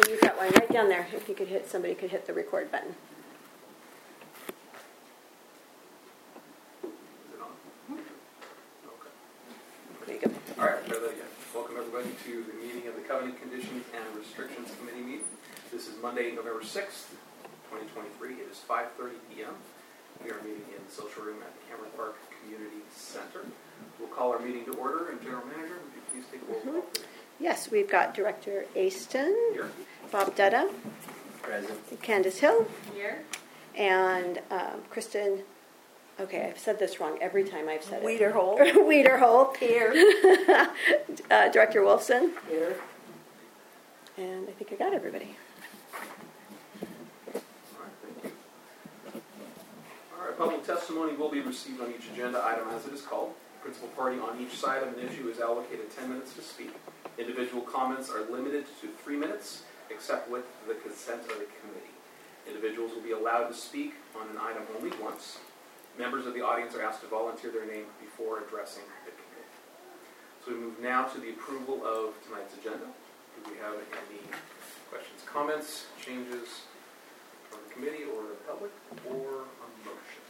You've got one right down there. If you could somebody could hit the record button. Is it on? Okay. There you go. All right, try that again. Welcome everybody to the meeting of the Covenant Conditions and Restrictions Committee meeting. This is Monday, November 6th, 2023. It is 5:30 p.m. We are meeting in the social room at the Cameron Park Community Center. We'll call our meeting to order, and General Manager, would you please take roll call? Yes, we've got Director Aston, Here. Bob Dutta, Present. Candace Hill, Here. and Kristen. Okay, I've said this wrong every time I've said Wiederholt. it. Wiederholt. Here. Director Wolfson. Here. And I think I got everybody. All right, thank you. All right, public testimony will be received on each agenda item as it is called. The principal party on each side of an issue is allocated 10 minutes to speak. Individual comments are limited to 3 minutes, except with the consent of the committee. Individuals will be allowed to speak on an item only once. Members of the audience are asked to volunteer their name before addressing the committee. So we move now to the approval of tonight's agenda. Do we have any questions, comments, changes from the committee or the public, or a motion?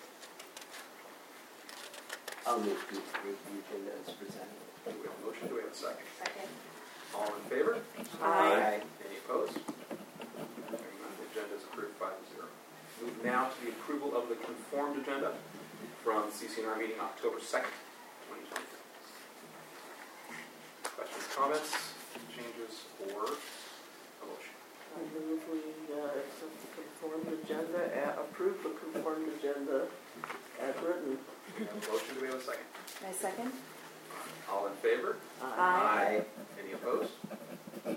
I'll move to approve the agenda as presented. Do we have a motion? Do we have a second? Second. All in favor? Aye. Any opposed? Hearing none, the agenda is approved 5-0. Move now to the approval of the conformed agenda from CCNR meeting October 2nd, 2020. Questions, comments, changes, or a motion? I move we accept the conformed agenda, approve the conformed agenda as written. Do we have a motion? Do we have a second? My second. All in favor? Aye. Any opposed? None.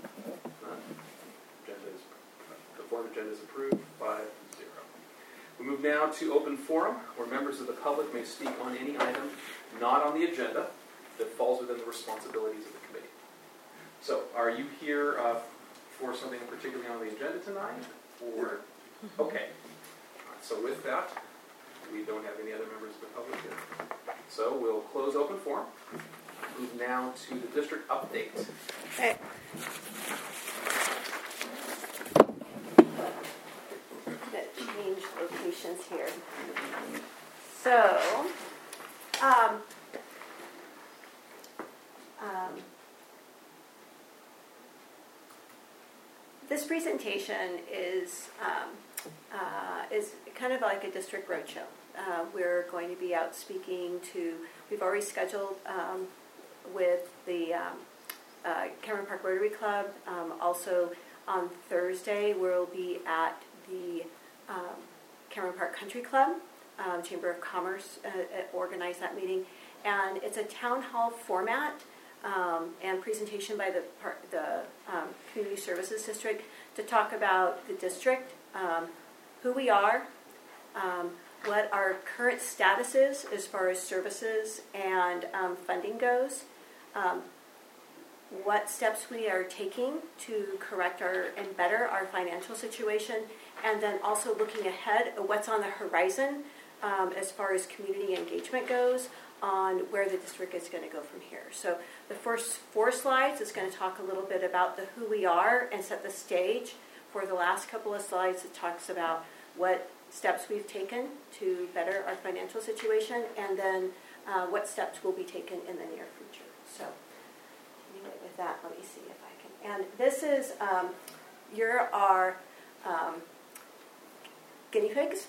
Conformed agenda is approved 5-0. We move now to open forum, where members of the public may speak on any item not on the agenda that falls within the responsibilities of the committee. So, are you here for something particularly on the agenda tonight? Or okay. So with that, we don't have any other members of the public here. So we'll close open forum. Move now to the district update. Okay. Change locations here. So, this presentation is kind of like a district roadshow. We're going to be out speaking to. We've already scheduled with the Cameron Park Rotary Club. Also on Thursday, we'll be at the Cameron Park Country Club. Chamber of Commerce organized that meeting, and it's a town hall format and presentation by the Community Services District to talk about the district, who we are, what our current status is as far as services and funding goes, what steps we are taking to correct and better our financial situation, and then also looking ahead at what's on the horizon as far as community engagement goes on where the district is going to go from here. So the first 4 slides is going to talk a little bit about the who we are and set the stage. For the last couple of slides, it talks about what steps we've taken to better our financial situation, and then what steps will be taken in the near future. So anyway, with that, let me see if I can. And this is our guinea pigs.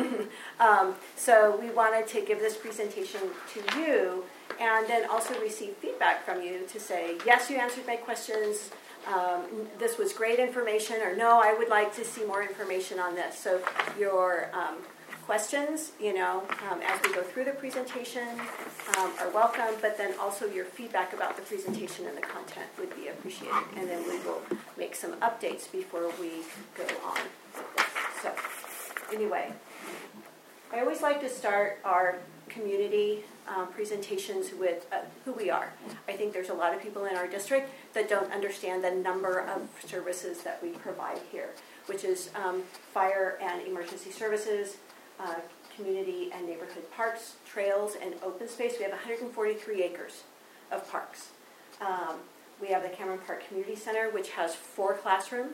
So we wanted to give this presentation to you and then also receive feedback from you to say, yes, you answered my questions, this was great information, or no, I would like to see more information on this. So your questions, as we go through the presentation are welcome, but then also your feedback about the presentation and the content would be appreciated. And then we will make some updates before we go on with this. So anyway, I always like to start our community presentations with who we are. I think there's a lot of people in our district that don't understand the number of services that we provide here, which is fire and emergency services, community and neighborhood parks, trails, and open space. We have 143 acres of parks. We have the Cameron Park Community Center, which has 4 classrooms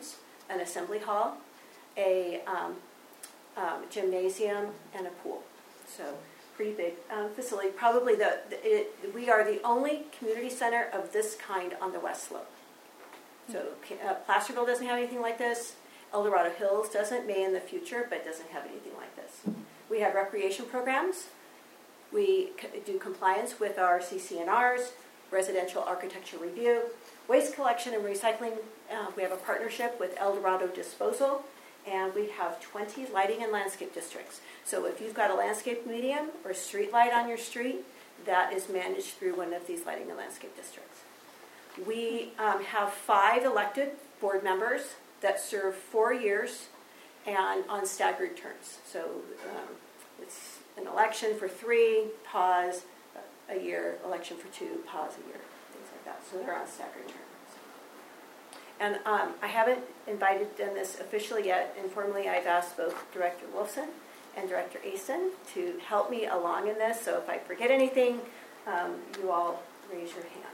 an assembly hall, a gymnasium, and a pool. So pretty big facility. Probably we are the only community center of this kind on the West Slope. So Placerville doesn't have anything like this. El Dorado Hills doesn't, may in the future, but doesn't have anything like this. We have recreation programs. We do compliance with our CCNRs, residential architecture review, waste collection and recycling. We have a partnership with El Dorado Disposal, and we have 20 lighting and landscape districts. So if you've got a landscape medium or street light on your street, that is managed through one of these lighting and landscape districts. We have 5 elected board members that serve 4 years and on staggered terms. So it's an election for 3, pause a year, election for 2, pause a year, things like that. So they're on staggered terms. And I haven't done this officially yet. Informally, I've asked both Director Wolfson and Director Asen to help me along in this. So if I forget anything, you all raise your hands.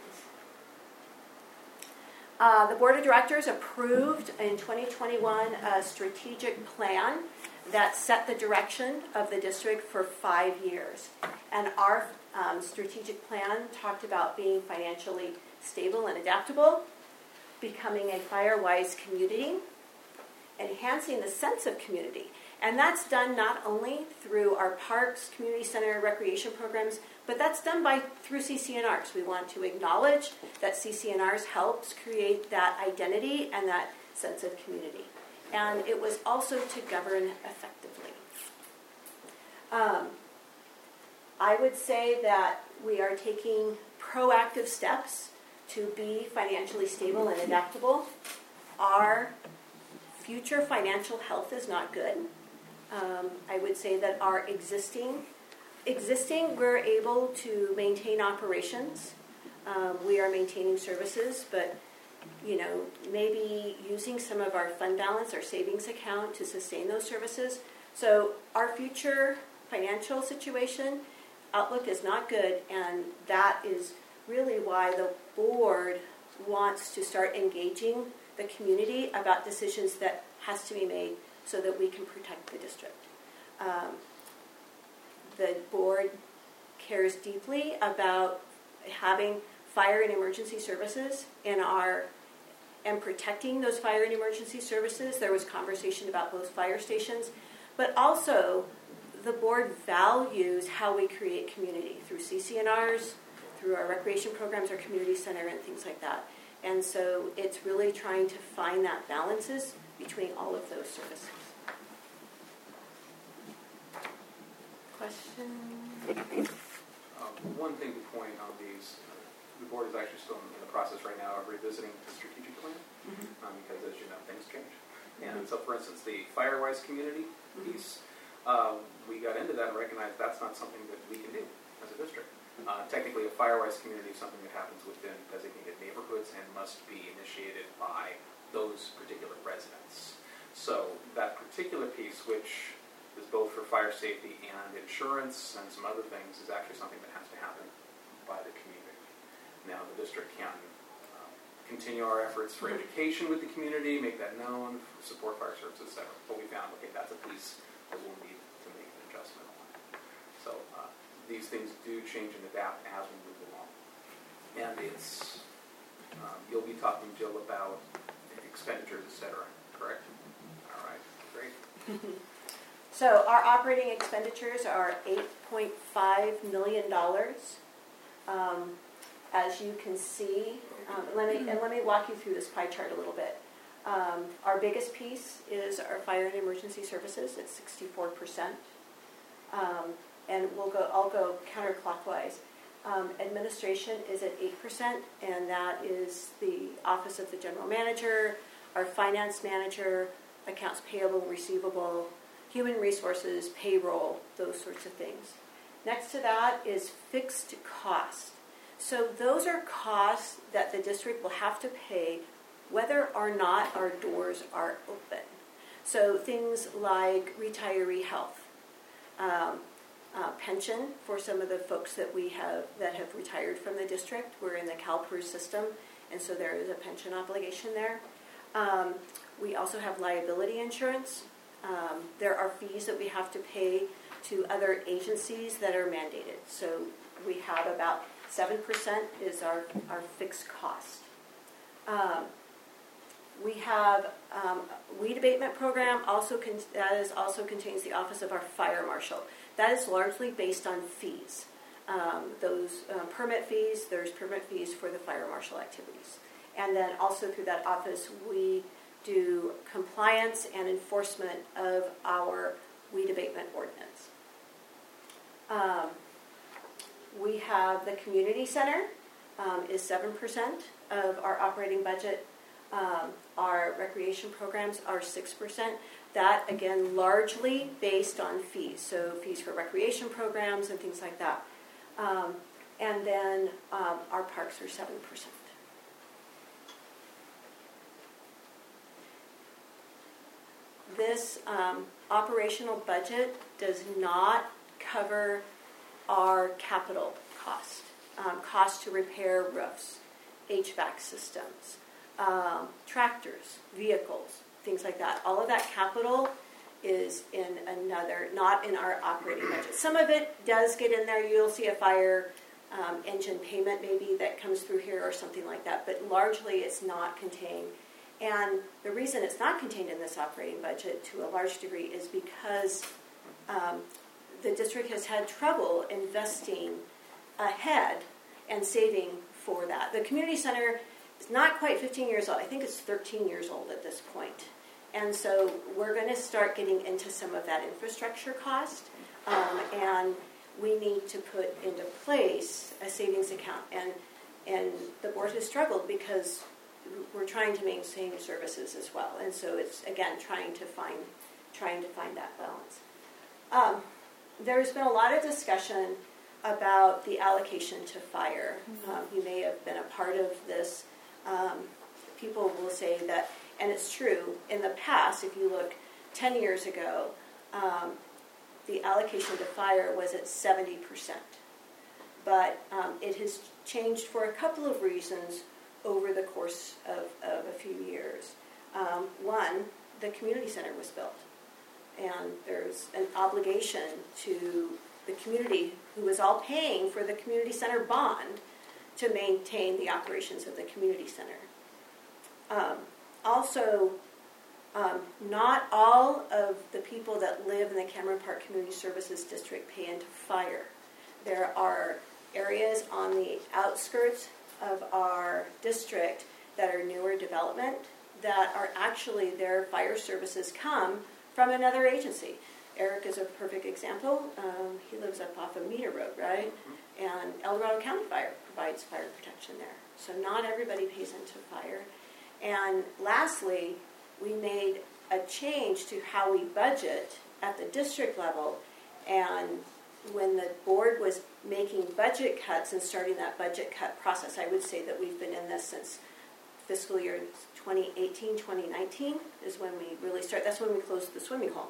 The Board of Directors approved in 2021 a strategic plan that set the direction of the district for 5 years. And our strategic plan talked about being financially stable and adaptable, becoming a fire-wise community, enhancing the sense of community. And that's done not only through our parks, community center, recreation programs, but that's done through CCNRs. We want to acknowledge that CCNRs helps create that identity and that sense of community. And it was also to govern effectively. I would say that we are taking proactive steps to be financially stable and adaptable. Our future financial health is not good. I would say that our existing, we're able to maintain operations. We are maintaining services, but maybe using some of our fund balance, our savings account, to sustain those services. So our future financial situation outlook is not good, and that is really why the board wants to start engaging the community about decisions that has to be made so that we can protect the district. The board cares deeply about having fire and emergency services and protecting those fire and emergency services. There was conversation about both fire stations, but also the board values how we create community through CCNRs, through our recreation programs, our community center, and things like that. And so it's really trying to find that balances between all of those services. Question? One thing to point on these, the board is actually still in the process right now of revisiting the strategic plan, because as you know, things change. And so, for instance, the Firewise community piece, we got into that and recognized that's not something that we can do as a district. Technically, a Firewise community is something that happens within designated neighborhoods and must be initiated by those particular residents. So that particular piece, which is both for fire safety and insurance and some other things, is actually something that has to happen by the community. Now, the district can continue our efforts for education with the community, make that known, support fire services, etc. But we found, okay, that's a piece that we'll need to make an adjustment on. So these things do change and adapt as we move along. And it's, you'll be talking, Jill, about expenditures, etc., correct? All right, great. So our operating expenditures are $8.5 million. As you can see, let me walk you through this pie chart a little bit. Our biggest piece is our fire and emergency services. It's 64%. And I'll go counterclockwise. Administration is at 8%, and that is the Office of the General Manager, our Finance Manager, Accounts Payable and Receivable, Human Resources, Payroll, those sorts of things. Next to that is fixed costs. So those are costs that the district will have to pay whether or not our doors are open. So things like retiree health, pension for some of the folks that have retired from the district. We're in the CalPERS system, and so there is a pension obligation there. We also have liability insurance. There are fees that we have to pay to other agencies that are mandated. So we have about 7% is our fixed cost. We have weed abatement program that also contains the office of our fire marshal. That is largely based on fees. Those permit fees, there's permit fees for the fire marshal activities. And then also through that office, we do compliance and enforcement of our weed abatement ordinance. We have the community center is 7% of our operating budget. Our recreation programs are 6%. That, again, largely based on fees. So fees for recreation programs and things like that. And then our parks are 7%. This operational budget does not cover our capital cost, cost to repair roofs, HVAC systems, tractors, vehicles, things like that. All of that capital is in another, not in our operating budget. Some of it does get in there. You'll see a fire engine payment maybe that comes through here or something like that, but largely it's not contained. And the reason it's not contained in this operating budget to a large degree is because the district has had trouble investing ahead and saving for that. The community center is not quite 15 years old. I think it's 13 years old at this point. And so we're going to start getting into some of that infrastructure cost, and we need to put into place a savings account. And the board has struggled because we're trying to maintain services as well. And so it's, again, trying to find that balance. There's been a lot of discussion about the allocation to fire. You may have been a part of this. People will say that, and it's true, in the past, if you look 10 years ago, the allocation to fire was at 70%. But it has changed for a couple of reasons over the course of a few years. One, the community center was built. And there's an obligation to the community who is all paying for the community center bond to maintain the operations of the community center. Also, not all of the people that live in the Cameron Park Community Services District pay into fire. There are areas on the outskirts of our district that are newer development that are actually, their fire services come from another agency. Eric is a perfect example. He lives up off of Meter Road, right? And El Dorado County Fire provides fire protection there. So not everybody pays into fire. And lastly, we made a change to how we budget at the district level. And when the board was making budget cuts and starting that budget cut process, I would say that we've been in this since fiscal year 2018, 2019 is when we really start. That's when we closed the swimming hole.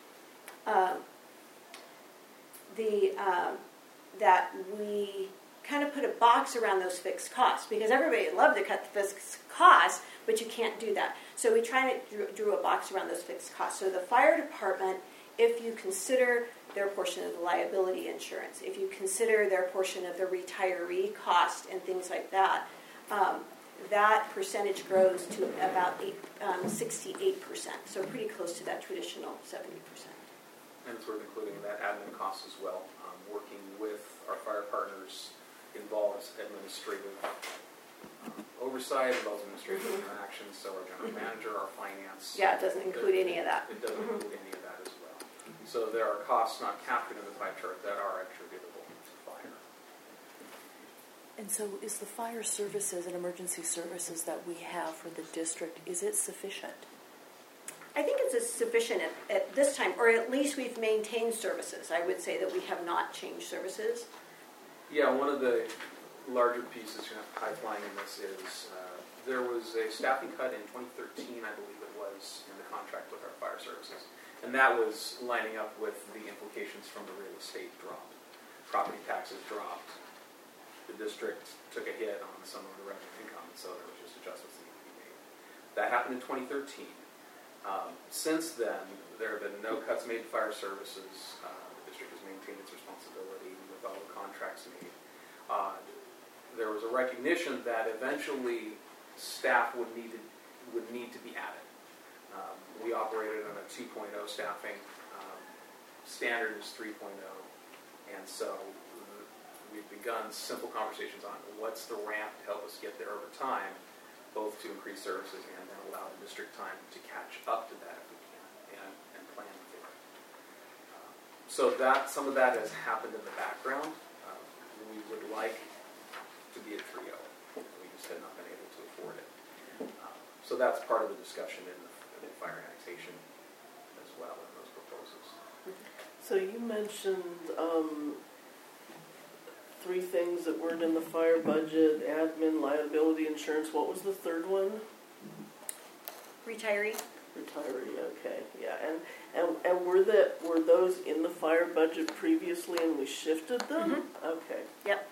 That we kind of put a box around those fixed costs because everybody would love to cut the fixed costs, but you can't do that. So we drew a box around those fixed costs. So the fire department, if you consider their portion of the liability insurance, if you consider their portion of the retiree cost and things like that, that percentage grows to about 68%, so pretty close to that traditional 70%. And it's worth including that admin cost as well. Working with our fire partners involves administrative oversight, involves administrative interactions, so our general manager, our finance. Yeah, it doesn't include any of that. It doesn't include any of that as well. So there are costs not captured in the pie chart that are attributable to fire. And so is the fire services and emergency services that we have for the district, is it sufficient? I think it's sufficient at this time, or at least we've maintained services. I would say that we have not changed services. Yeah, one of the larger pieces pipeline in this is there was a staffing cut in 2013, I believe it was, in the contract with our fire services. And that was lining up with the implications from the real estate drop. Property taxes dropped. The district took a hit on some of the revenue income, so there was just adjustments that needed to be made. That happened in 2013. Since then, there have been no cuts made to fire services. The district has maintained its responsibility with all the contracts made. There was a recognition that eventually staff would need to be added. We operated on a 2.0 staffing. Standard is 3.0, and so we've begun simple conversations on what's the ramp to help us get there over time, both to increase services and then allow the district time to catch up to that if we can, and plan for it. So that some of that has happened in the background. We would like to be at 3.0. We just have not been able to afford it. So that's part of the discussion in the fire annexation as well in those proposals. So you mentioned 3 things that weren't in the fire budget: admin, liability, insurance. What was the third one? Retiree. Retiree. Okay, yeah. And were those in the fire budget previously, and we shifted them? Mm-hmm. Okay. Yep.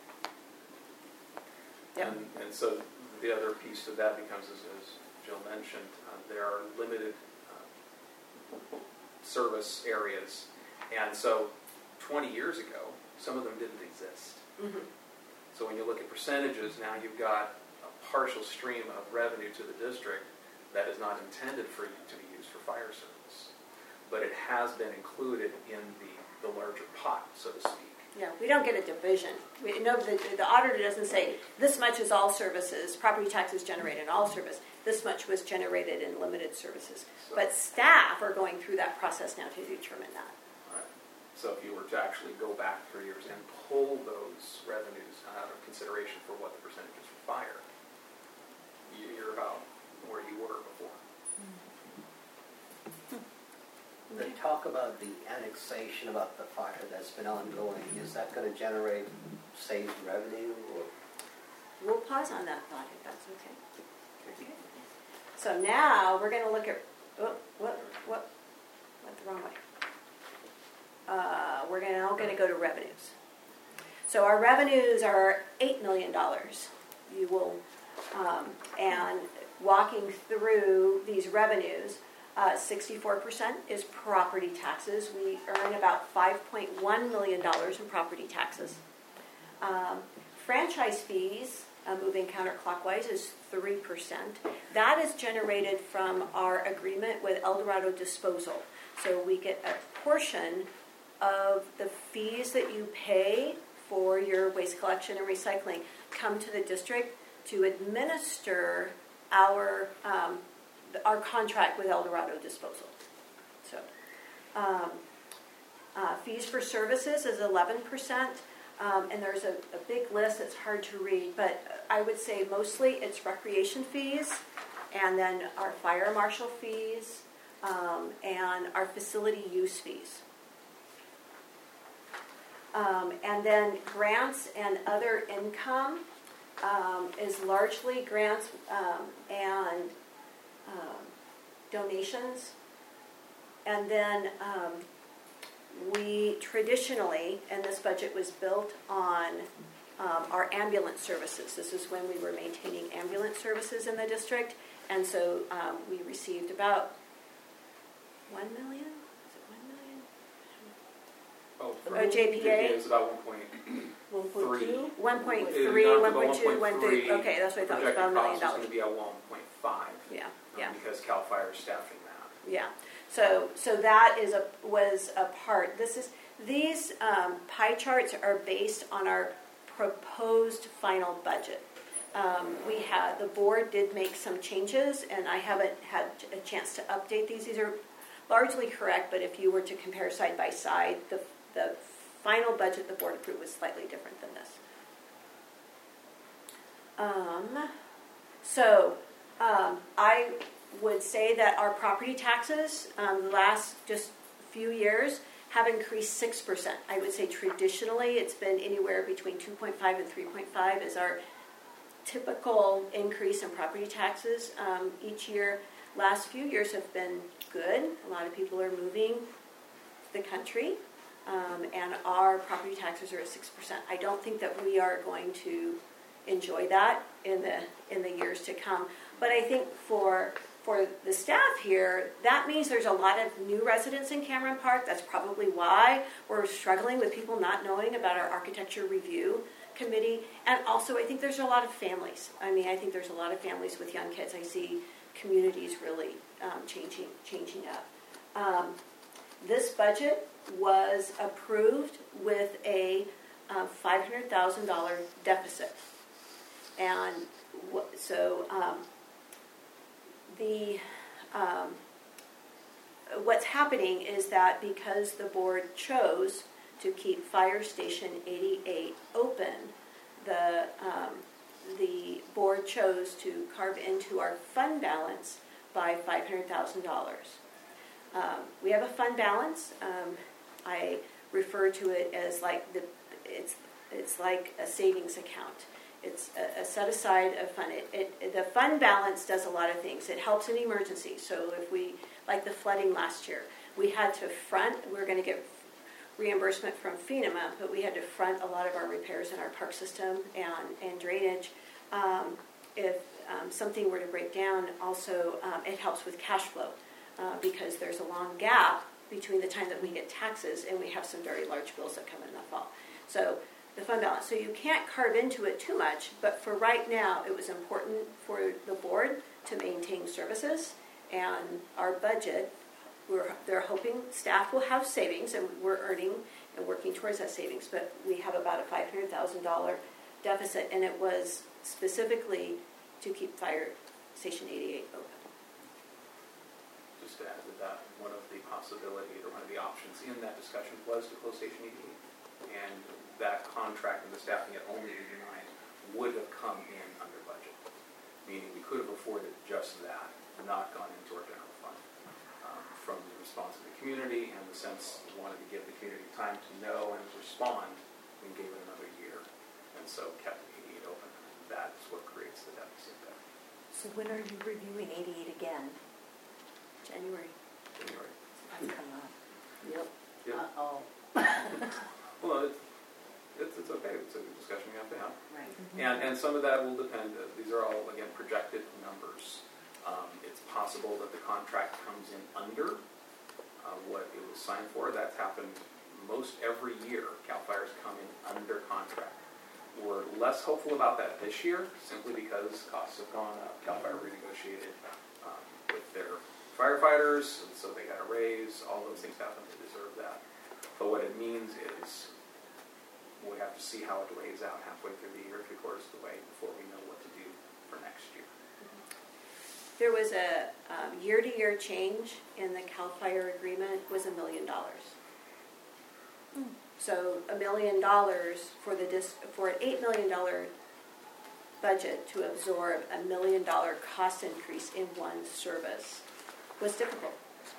Yep. And so the other piece to that becomes, as Jill mentioned, there are limited service areas. And so 20 years ago, some of them didn't exist. Mm-hmm. So when you look at percentages, now you've got a partial stream of revenue to the district that is not intended for you to be used for fire service. But it has been included in the larger pot, so to speak. Yeah, we don't get a division. We know the auditor doesn't say this much is all services, property taxes generated in all service. This much was generated in limited services. But staff are going through that process now to determine that. Right. So if you were to actually go back 3 years and pull those revenues out of consideration for what the percentage is for fire, you're about where you were before. The talk about the annexation about the fire that's been ongoing, is that going to generate saved revenue? Or? We'll pause on that thought if that's okay. So now we're going to look at went the wrong way. We're now going to go to revenues. So our revenues are $8 million. You will, and walking through these revenues, 64% is property taxes. We earn about $5.1 million in property taxes. Franchise fees, moving counterclockwise, is 3%. That is generated from our agreement with El Dorado Disposal. So we get a portion of the fees that you pay for your waste collection and recycling come to the district to administer our contract with El Dorado Disposal. So, fees for services is 11%, and there's a big list that's hard to read, but I would say mostly it's recreation fees, and then our fire marshal fees, and our facility use fees. And then grants and other income is largely grants and donations. And then we traditionally, and this budget was built on our ambulance services. This is when we were maintaining ambulance services in the district. And so we received about $1 million. Is it $1 million? Oh, JPA is about 1.3. 1.2? 1.3, 1.2, 1.3. Okay, that's what I thought. It was about $1 million. Projected cost is going to be at 1.5. Yeah. Because CAL FIRE is staffing that. Yeah. So that was a part. These pie charts are based on our proposed final budget. The board did make some changes, and I haven't had a chance to update these. These are largely correct, but if you were to compare side by side, the final budget the board approved was slightly different than this. I would say that our property taxes the last just few years have increased 6%. I would say traditionally it's been anywhere between 2.5 and 3.5 is our typical increase in property taxes each year. Last few years have been good. A lot of people are moving the country, and our property taxes are at 6%. I don't think that we are going to enjoy that in the years to come. But I think for for the staff here, that means there's a lot of new residents in Cameron Park. That's probably why we're struggling with people not knowing about our architecture review committee. And also, I think there's a lot of families. I mean, I think there's a lot of families with young kids. I see communities really changing up. This budget was approved with a $500,000 deficit. And so what's happening is that because the board chose to keep Fire Station 88 open, the board chose to carve into our fund balance by $500,000. We have a fund balance. I refer to it as like it's like a savings account. It's a set aside of fund. The fund balance does a lot of things. It helps in emergencies. So if we, like the flooding last year, we had to front. We're going to get reimbursement from FEMA, but we had to front a lot of our repairs in our park system and drainage. If something were to break down, also it helps with cash flow because there's a long gap between the time that we get taxes and we have some very large bills that come in the fall. So the fund balance. So you can't carve into it too much, but for right now, it was important for the board to maintain services and our budget. They're hoping staff will have savings, and we're earning and working towards that savings, but we have about a $500,000 deficit, and it was specifically to keep Fire Station 88 open. Just to add to that, one of the possibilities or one of the options in that discussion was to close Station 88, and that contract and the staffing at Only 89 would have come in under budget, meaning we could have afforded just that, not gone into our general fund. From the response of the community and the sense we wanted to give the community time to know and respond, we gave it another year, and so kept 88 open. That's what creates the deficit there. So when are you reviewing 88 again? January. That's coming up. Yep. Uh-oh. Well, it's okay. It's a discussion we have to have. Right. And some of that will depend. These are all, again, projected numbers. It's possible that the contract comes in under what it was signed for. That's happened most every year. CAL FIRE's come in under contract. We're less hopeful about that this year, simply because costs have gone up. CAL FIRE renegotiated with their firefighters, and so they got a raise. All those things happen to deserve that. But what it means is we have to see how it lays out halfway through the year, 3/4 of the way, before we know what to do for next year. There was a year-to-year change in the CAL FIRE agreement was $1 million. So $1 million for an $8 million budget to absorb $1 million cost increase in one service was difficult.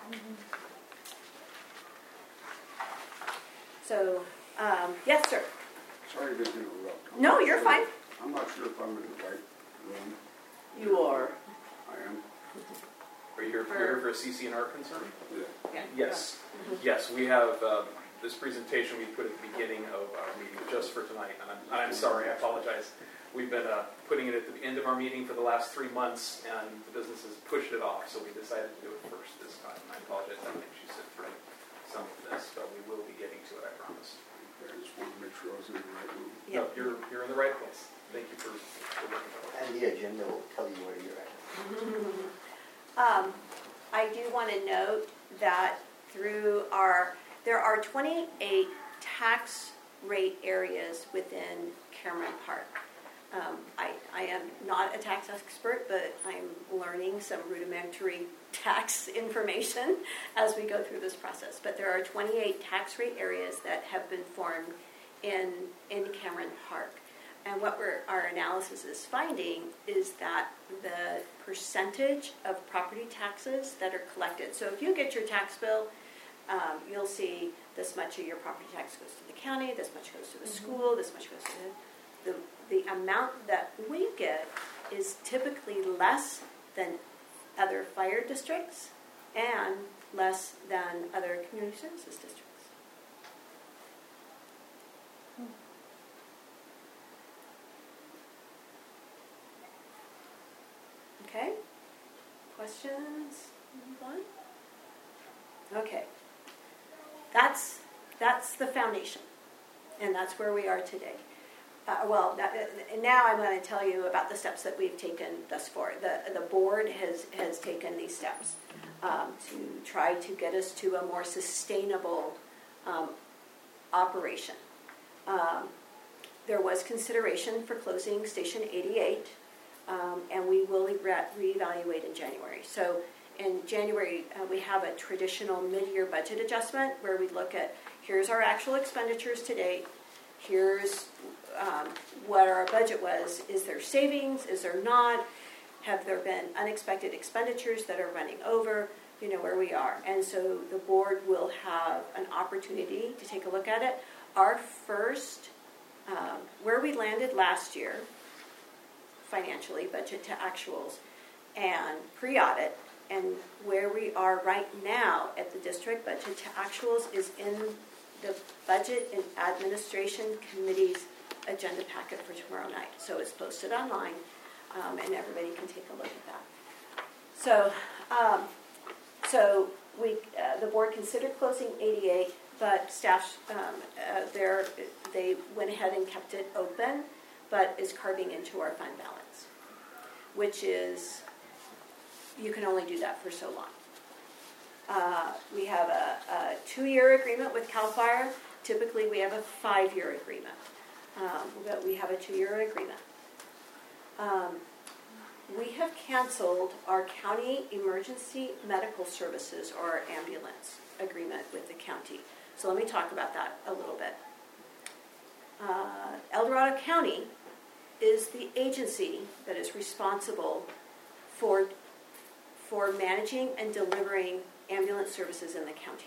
So, yes, sir. Sorry to interrupt. No, you're fine. I'm not sure if I'm in the right room. You are. I am. Are you here for a CC&R concern? Yeah. Yes. Yes, we have this presentation we put at the beginning of our meeting just for tonight. And I'm sorry, I apologize. We've been putting it at the end of our meeting for the last 3 months, and the business has pushed it off, so we decided to do it first this time. And I apologize, I think she said through some of this, but we will be getting to it, I promise. I just want to make sure I was in the right room. No, you're in the right place. Thank you for working with us. And the agenda will tell you where you're at. I do want to note that there are 28 tax rate areas within Cameron Park. I am not a tax expert, but I'm learning some rudimentary tax information as we go through this process. But there are 28 tax rate areas that have been formed in Cameron Park. And what our analysis is finding is that the percentage of property taxes that are collected. So if you get your tax bill, you'll see this much of your property tax goes to the county, this much goes to the school, this much goes to the amount that we get is typically less than other fire districts and less than other community services districts. Okay? questions? Anyone? Okay. That's the foundation, and that's where we are today. Now I'm going to tell you about the steps that we've taken thus far. The board has taken these steps to try to get us to a more sustainable operation. There was consideration for closing Station 88, and we will reevaluate in January. So in January, we have a traditional mid-year budget adjustment where we look at, here's our actual expenditures to date, here's what our budget was. Is there savings? Is there not? Have there been unexpected expenditures that are running over? You know where we are. And so the board will have an opportunity to take a look at it. Our first, where we landed last year, financially, budget to actuals, and pre-audit, and where we are right now at the district budget to actuals is in the Budget and Administration Committee's agenda packet for tomorrow night. So it's posted online, and everybody can take a look at that. So the board considered closing 88, but staff they went ahead and kept it open, but is carving into our fund balance, which is, you can only do that for so long. We have a 2-year agreement with CAL FIRE. Typically, we have a 5-year agreement, but we have a 2-year agreement. We have canceled our county emergency medical services, or our ambulance agreement with the county. So let me talk about that a little bit. El Dorado County is the agency that is responsible for managing and delivering ambulance services in the county.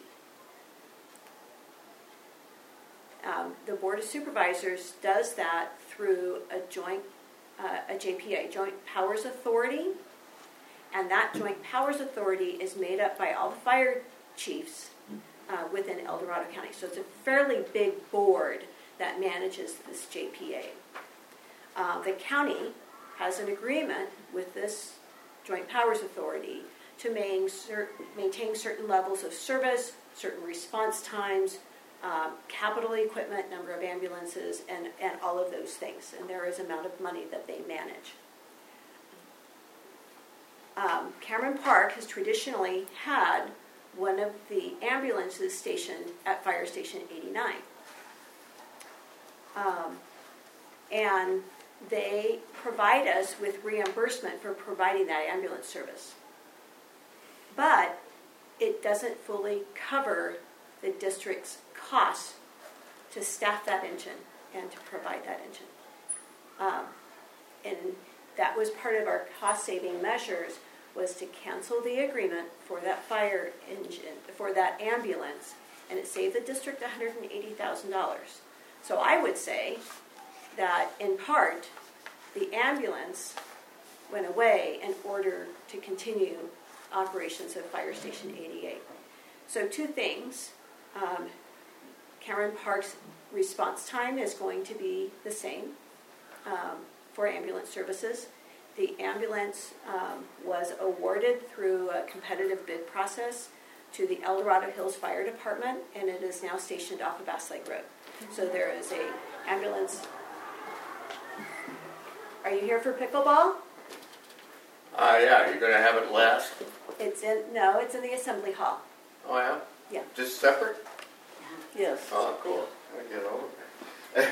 The Board of Supervisors does that through a JPA, Joint Powers Authority, and that Joint Powers Authority is made up by all the fire chiefs within El Dorado County. So it's a fairly big board that manages this JPA. The county has an agreement with this Joint Powers Authority to maintain certain levels of service, certain response times, capital equipment, number of ambulances, and all of those things. And there is an amount of money that they manage. Cameron Park has traditionally had one of the ambulances stationed at Fire Station 89. And they provide us with reimbursement for providing that ambulance service. But it doesn't fully cover the district's costs to staff that engine and to provide that engine. And that was part of our cost-saving measures, was to cancel the agreement for that fire engine, for that ambulance, and it saved the district $180,000. So I would say that, in part, the ambulance went away in order to continue operations of Fire Station 88. So 2 things. Cameron Park's response time is going to be the same for ambulance services. The ambulance was awarded through a competitive bid process to the El Dorado Hills Fire Department, and it is now stationed off of Bass Lake Road. So there is a ambulance. Are you here for pickleball? Yeah, you're going to have it last? It's in the assembly hall. Oh, yeah? Yeah. Just separate? Yes. Oh, cool. I get over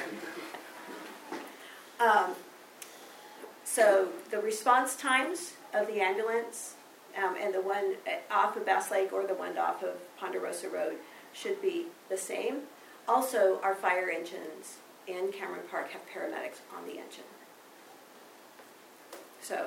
it. So the response times of the ambulance and the one off of Bass Lake or the one off of Ponderosa Road should be the same. Also, our fire engines in Cameron Park have paramedics on the engine. So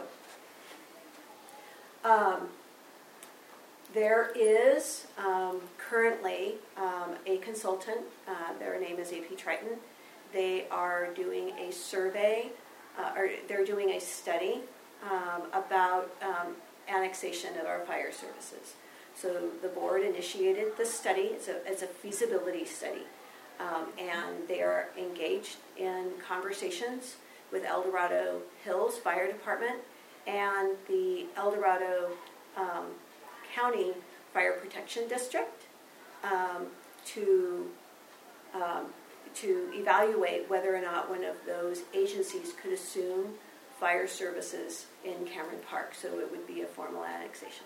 there is currently a consultant. Their name is AP Triton. They are doing a survey, or they're doing a study about annexation of our fire services. So the board initiated the study. It's a feasibility study. And they are engaged in conversations with El Dorado Hills Fire Department and the El Dorado county fire protection district to evaluate whether or not one of those agencies could assume fire services in Cameron Park. So it would be a formal annexation.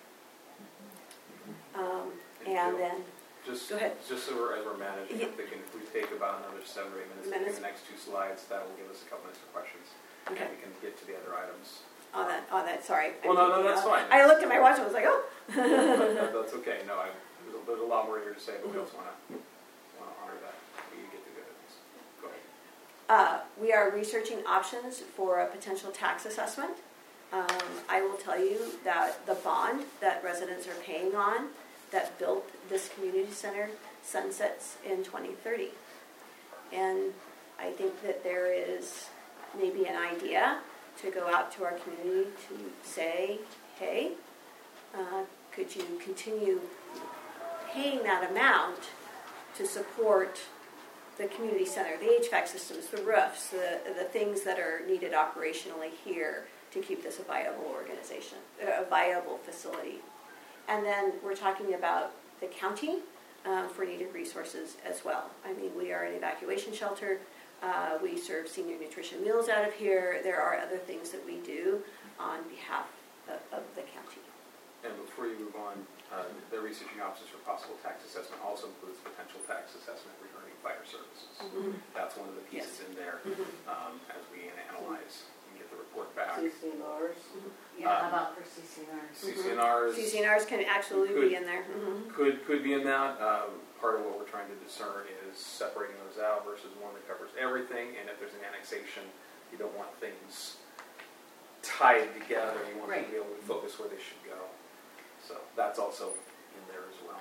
And then, Just, go ahead. Just so as we're managing, I'm thinking if we take about another 7 or 8 minutes to the next 2 slides, that will give us a couple minutes for questions. Okay. And we can get to the other items. On that, sorry. Well, no, that's fine. I looked at my watch and was like, oh. That's okay. No, there's a lot more here to say, but we also want to honor that. We get the good things. Go ahead. We are researching options for a potential tax assessment. I will tell you that the bond that residents are paying on that built this community center sunsets in 2030. And I think that there is maybe an idea to go out to our community to say, hey, could you continue paying that amount to support the community center, the HVAC systems, the roofs, the things that are needed operationally here to keep this a viable organization, a viable facility. And then we're talking about the county for needed resources as well. I mean, we are an evacuation shelter. We serve senior nutrition meals out of here. There are other things that we do on behalf of the county. And before you move on, the researching options for possible tax assessment also includes potential tax assessment regarding fire services. Mm-hmm. That's one of the pieces in there as we analyze and get the report back. CCNRs. How about for CCNRs? CCNRs. CCNRs can absolutely be in there. Could be in that. Part of what we're trying to discern is separating those out versus one that covers everything. And if there's an annexation, you don't want things tied together. You want them to be able to focus where they should go. So that's also in there as well.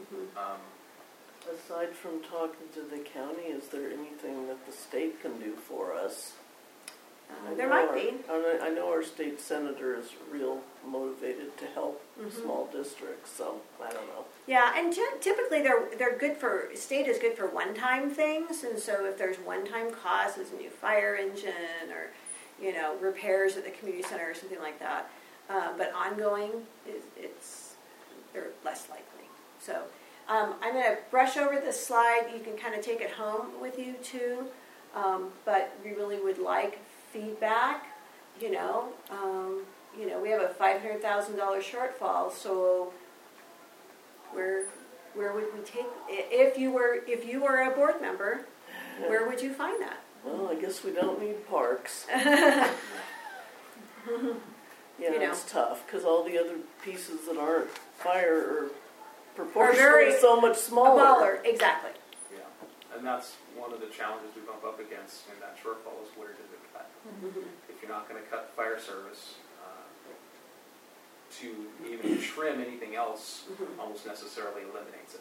Aside from talking to the county, is there anything that the state can do for us? There might be. I know our state senator is real motivated to help small districts, so I don't know. Yeah, and typically they're good for, state is good for one-time things, and so if there's one-time costs, as a new fire engine or, repairs at the community center or something like that, but ongoing, they're less likely. So I'm going to brush over this slide. You can kind of take it home with you too, but we really would like feedback. We have a $500,000 shortfall, so where would we take, if you were a board member, where would you find that? Well, I guess we don't need parks. It's tough because all the other pieces that aren't fire are proportionally so much smaller. Exactly. Yeah, and that's one of the challenges we bump up against in that shortfall is where does it cut? If you're not going to cut fire service, to even trim anything else almost necessarily eliminates it.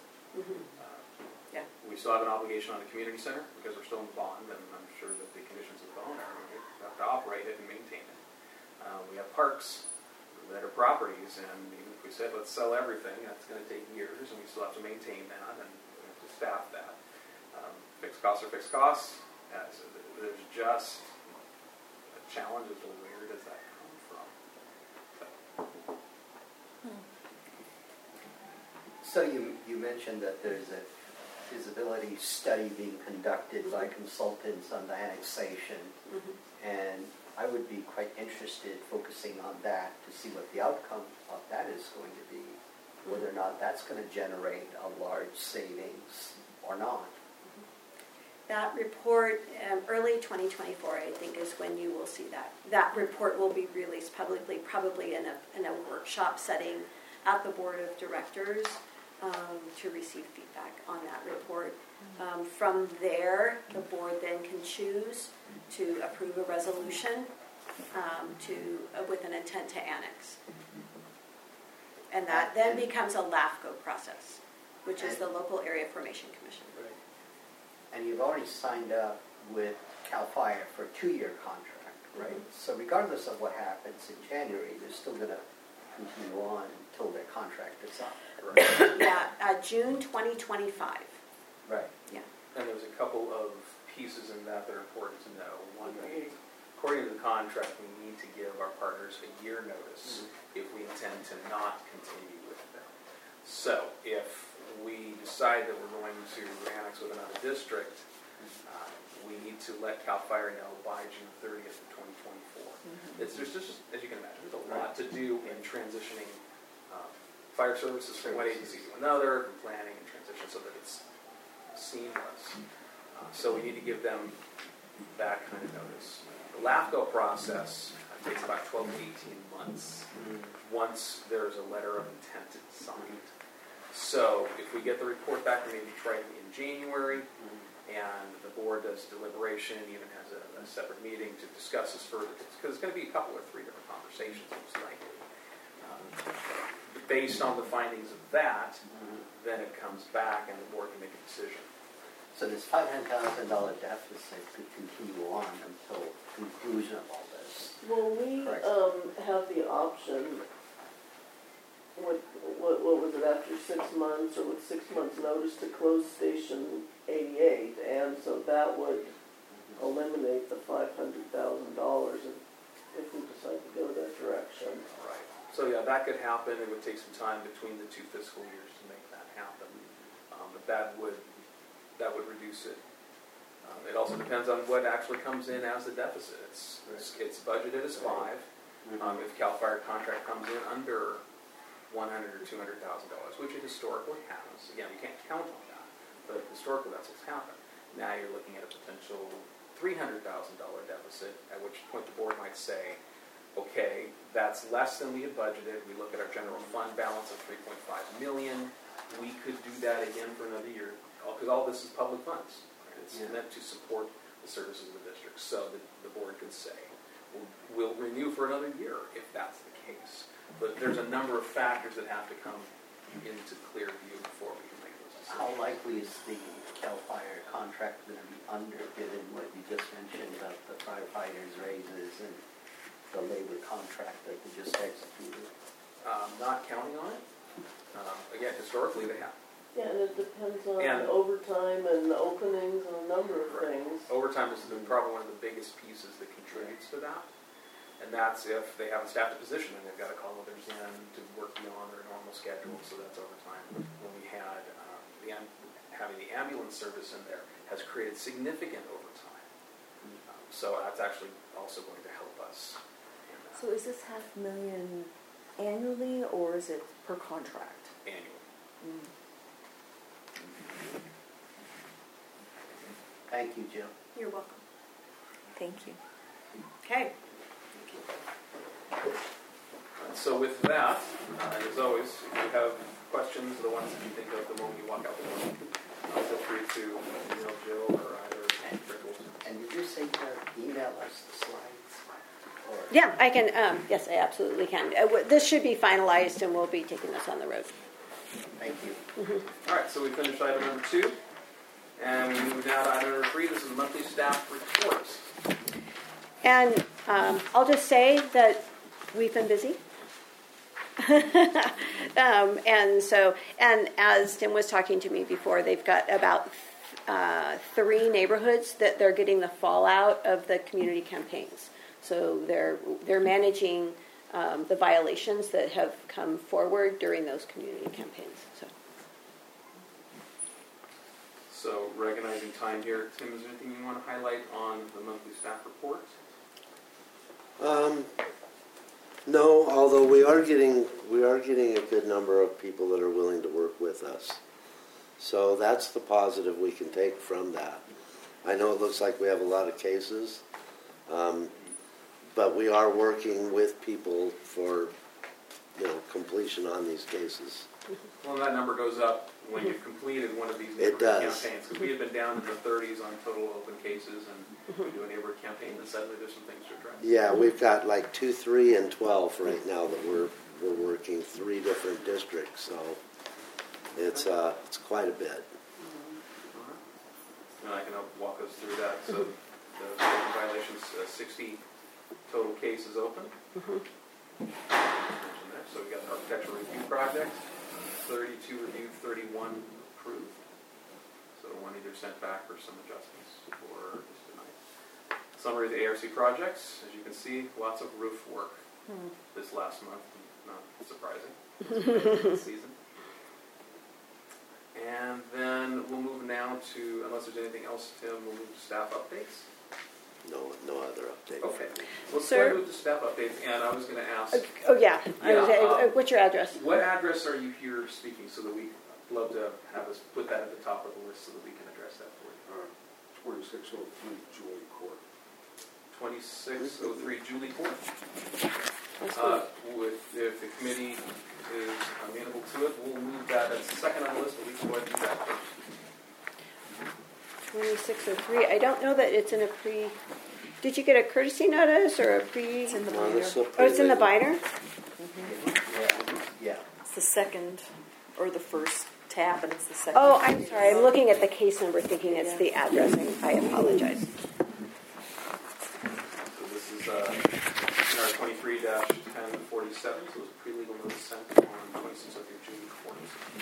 We still have an obligation on the community center because we're still in the bond, and I'm sure that the conditions of the bond are we have to operate it and maintain it. We have parks that are properties, and even if we said let's sell everything, that's going to take years, and we still have to maintain that and we have to staff that. Fixed costs are fixed costs. So there's just a challenge as to where does that come from. So you mentioned that there's a feasibility study being conducted by consultants on the annexation, and I would be quite interested focusing on that to see what the outcome of that is going to be, whether or not that's going to generate a large savings or not. That report, early 2024, I think, is when you will see that. That report will be released publicly, probably in a workshop setting at the board of directors to receive feedback on that report. From there, the board then can choose to approve a resolution with an intent to annex. And that then becomes a LAFCO process, which is the Local Area Formation Commission. And you've already signed up with CAL FIRE for a 2-year contract, right? So regardless of what happens in January, they're still going to continue on until their contract is up. Right. Yeah, June 2025. Right. Yeah. And there's a couple of pieces in that that are important to know. One, of according to the contract, we need to give our partners a year notice if we intend to not continue with them. So if we decide that we're going to annex with another district, we need to let CAL FIRE know by June 30th of 2024. There's just, as you can imagine, there's a lot to do in transitioning fire services from one agency to another, and planning and transition so that it's seamless. So we need to give them that kind of notice. The LAFCO process takes about 12 to 18 months once there's a letter of intent signed. So if we get the report back from Detroit in January, and the board does deliberation, even has a separate meeting to discuss this further, because it's going to be a couple or three different conversations most likely. Based on the findings of that, then it comes back and the board can make a decision. So this $500,000 deficit could continue on until conclusion of all this. Well, we Correct. have the option, what was it, after 6 months or with 6 months notice to close Station 88, and so that would eliminate the $500,000 if we decide to go that direction. Right. So yeah, that could happen. It would take some time between the 2 fiscal years to make that happen. But that would reduce it. It also depends on what actually comes in as the deficit. It's budgeted as 5. If CAL FIRE contract comes in under $100,000 or $200,000, which it historically has. Again, you can't count on that, but historically that's what's happened. Now you're looking at a potential $300,000 deficit, at which point the board might say, okay, that's less than we had budgeted. We look at our general fund balance of $3.5 million. We could do that again for another year, because all this is public funds. Right? It's meant to support the services of the district. So the board could say, we'll renew for another year if that's the case. But there's a number of factors that have to come into clear view before we can make those decisions. How likely is the CAL FIRE contract going to be under, given what you just mentioned about the firefighters' raises and the labor contract that we just executed? Not counting on it. Again, historically they have. Yeah, and it depends on And- overtime and openings and a number of things. Overtime is probably one of the biggest pieces that contributes to that. And that's if they haven't staffed a position and they've got to call others in to work beyond their normal schedule, so that's overtime. When we had having the ambulance service in there has created significant overtime. So that's actually also going to help us in that. So is this $500,000 annually, or is it per contract? Annually. Thank you, Jill. You're welcome. Thank you. Okay. So with that, as always, if you have questions, the ones that you think of the moment you walk out the door, feel free to email Jill or either Rick. And did you say to email us the slides? Or Yeah, I can. Yes, I absolutely can. This should be finalized, and we'll be taking this on the road. Thank you. All right, so we finished item number 2, and we move now to item number 3. This is monthly staff reports. And I'll just say that we've been busy. And as Tim was talking to me before, they've got about 3 neighborhoods that they're getting the fallout of the community campaigns. So they're managing the violations that have come forward during those community campaigns. So recognizing time here, Tim, is there anything you want to highlight on the monthly staff report? No, although we are getting a good number of people that are willing to work with us. So that's the positive we can take from that. I know it looks like we have a lot of cases, but we are working with people for completion on these cases. Well, that number goes up when you've completed one of these It neighborhood does. campaigns. Because we had been down in the 30s on total open cases, and we do a neighborhood campaign, and suddenly there's some things to address. Yeah, we've got like 2, 3, and 12 right now that we're working 3 different districts. So it's quite a bit. And I can help walk us through that. So the safety violations, 60 total cases open. So we've got an architectural review project, 32 reviewed, 31 approved. So 1 either sent back for some adjustments or just denied. Summary of the ARC projects. As you can see, lots of roof work this last month. Not surprising. It's season. And then we'll move now to, unless there's anything else, Tim, we'll move to staff updates. No other update. Okay. Let's Sir? go ahead and move to staff updates. And I was going to ask, Oh, yeah. What's your address? what address are you here speaking so that we'd love to have us put that at the top of the list so that we can address that for you. 2603 Julie Court. 2603 Julie Court. That's good. If the committee is amenable to it, we'll move that as the second on the list, but we can go ahead and do that first. 2603. I don't know that it's in a pre. Did you get a courtesy notice or a pre? It's in the No, binder. this is Oh, it's in the binder? Yeah. It's the second or the first tab, and it's the second. Oh, I'm sorry. I'm looking at the case number thinking it's the address. I apologize. So this is NR 23-1047, so it was a pre-legal notice sent on 2603 Julie Court.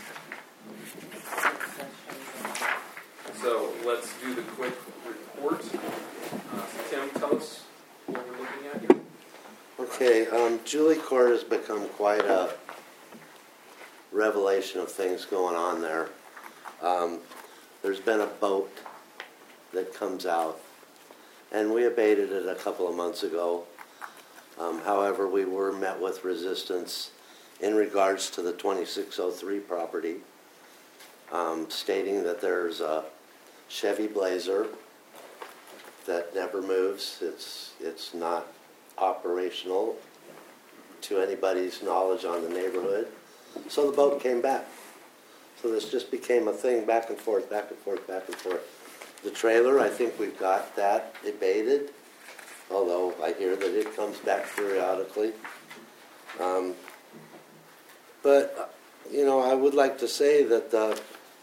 So let's do the quick report. Tim, tell us what we're looking at here. Okay, Julie Court has become quite a revelation of things going on there. There's been a boat that comes out, and we abated it a couple of months ago. However, we were met with resistance in regards to the 2603 property, stating that there's a Chevy Blazer that never moves. It's not operational to anybody's knowledge on the neighborhood. So the boat came back. So this just became a thing, back and forth, back and forth, back and forth. The trailer, I think we've got that abated, although I hear that it comes back periodically. But, I would like to say that the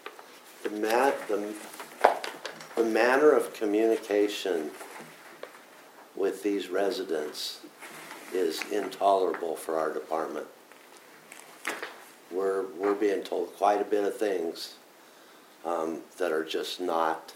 manner of communication with these residents is intolerable for our department. We're being told quite a bit of things that are just not,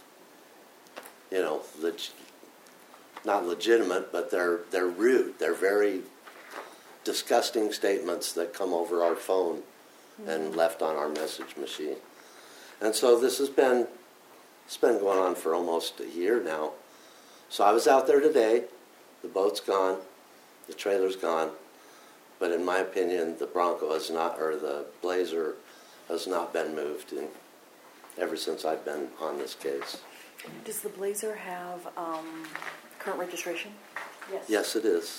not legitimate, but they're rude. They're very disgusting statements that come over our phone and left on our message machine. And so this has been, it's been going on for almost a year now. So I was out there today. The boat's gone. The trailer's gone. But in my opinion, the Bronco has not, or the Blazer has not been moved ever since I've been on this case. Does the Blazer have current registration? Yes. Yes, it is.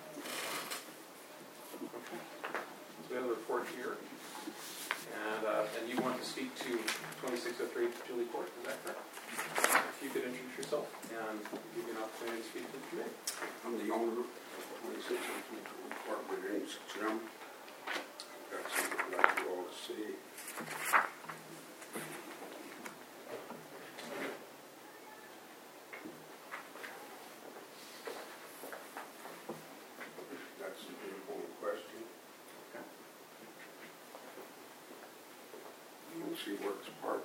So we have a report here. And you want to speak to 2603 Julie Court, is that correct? If you could introduce yourself and give you an opportunity to speak to the committee. I'm the owner of 2603 Julie Court. My name's Jim. I've got something I'd like you all to see. That's the vehicle in question. You can see where it's parked.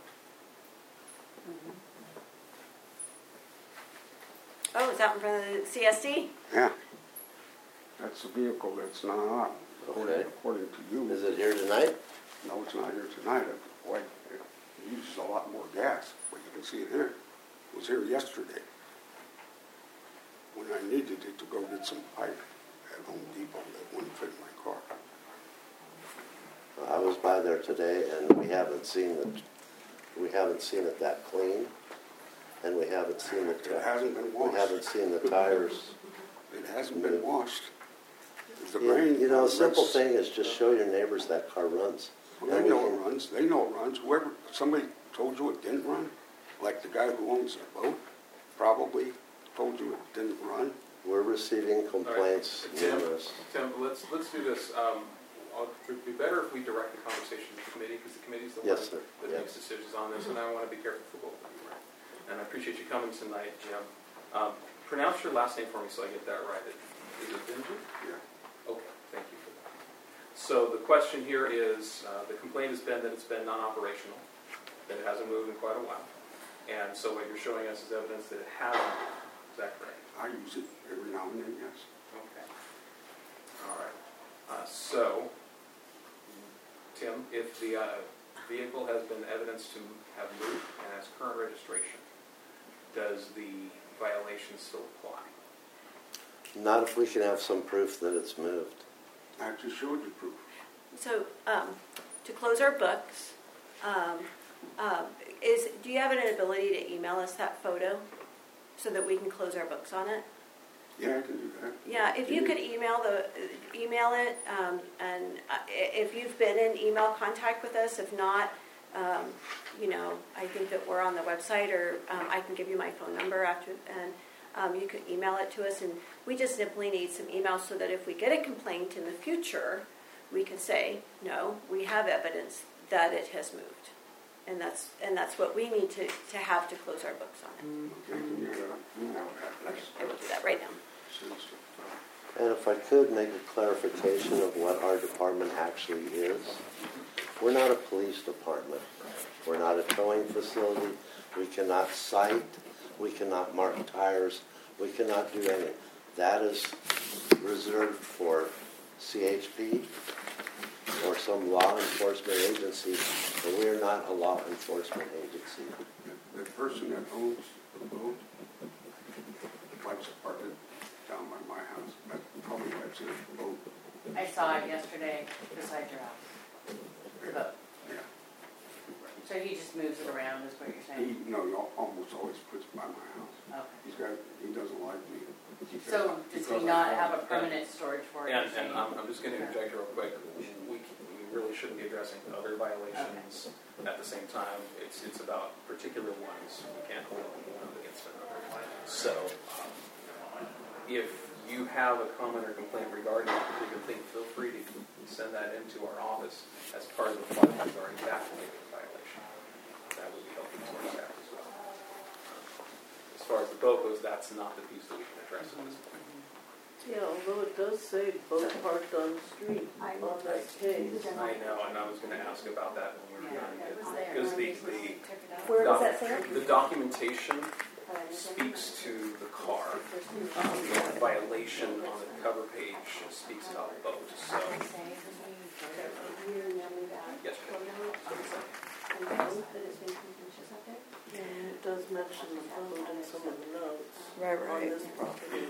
Oh, is that in front of the CSD? Yeah. That's the vehicle that's not on. Okay. According to you. Is it here tonight? No, it's not here tonight. Boy, it uses a lot more gas, but you can see it here. It was here yesterday when I needed it to go get some pipe at Home Depot that wouldn't fit in my car. I was by there today, and we haven't seen it that clean, and we haven't seen it. It hasn't been washed. We haven't seen the tires. It hasn't been washed. The A simple thing is just show your neighbors that car runs. Well, they know it runs. They know it runs. Somebody told you it didn't run, like the guy who owns the boat probably told you it didn't run. We're receiving complaints. Tim, let's do this. It would be better if we direct the conversation to the committee, because the committee's the Yes, one sir. that makes decisions on this, and I want to be careful for both of you. Right? And I appreciate you coming tonight, Jim. Pronounce your last name for me so I get that right. Is it Benji? Yeah. Okay, thank you for that. So the question here is, the complaint has been that it's been non-operational, that it hasn't moved in quite a while. And so what you're showing us is evidence that it hasn't. Is that correct? I use it every now and then, yes. Okay. All right. So, Tim, if the vehicle has been evidenced to have moved and has current registration, does the violation still apply? Not if we can have some proof that it's moved. I just showed you proof. So, to close our books, do you have an ability to email us that photo so that we can close our books on it? Yeah, I can do that. Yeah, if you could email it, and if you've been in email contact with us, if not, I think that we're on the website, or I can give you my phone number after, and you could email it to us, and we just simply need some emails so that if we get a complaint in the future, we can say, no, we have evidence that it has moved, and that's what we need to have to close our books on it. Okay, can you email Okay, address? I will do that right now. And if I could make a clarification of what our department actually is. We're not a police department. We're not a towing facility. We cannot cite. We cannot mark tires. We cannot do anything. That is reserved for CHP or some law enforcement agency, but we are not a law enforcement agency. The person that owns the boat likes to park it down by my house. That's probably why it's in the boat. I saw it yesterday beside your house. The boat. Yeah. So he just moves it around, is what you're He saying? almost always puts it by my house. Okay. He doesn't like me. So does he not have a permanent storage for it? And I'm just going to interject real quick. We really shouldn't be addressing other violations at the same time. It's about particular ones. We can't hold one against another. So if you have a comment or complaint regarding a particular thing, feel free to send that into our office as part of the file regarding that particular violation. That would be helpful to our staff as well. As far as the boat goes, that's not the piece that we can address at this point. Yeah, although it does say boat parked on the street on that case. I know, and I was going to ask about that when we were done. It was there. Because Where does that say? the documentation speaks to the car. The violation on the cover page speaks about the boat. So, yes, And it does mention the boat in some of the notes Right. on this property.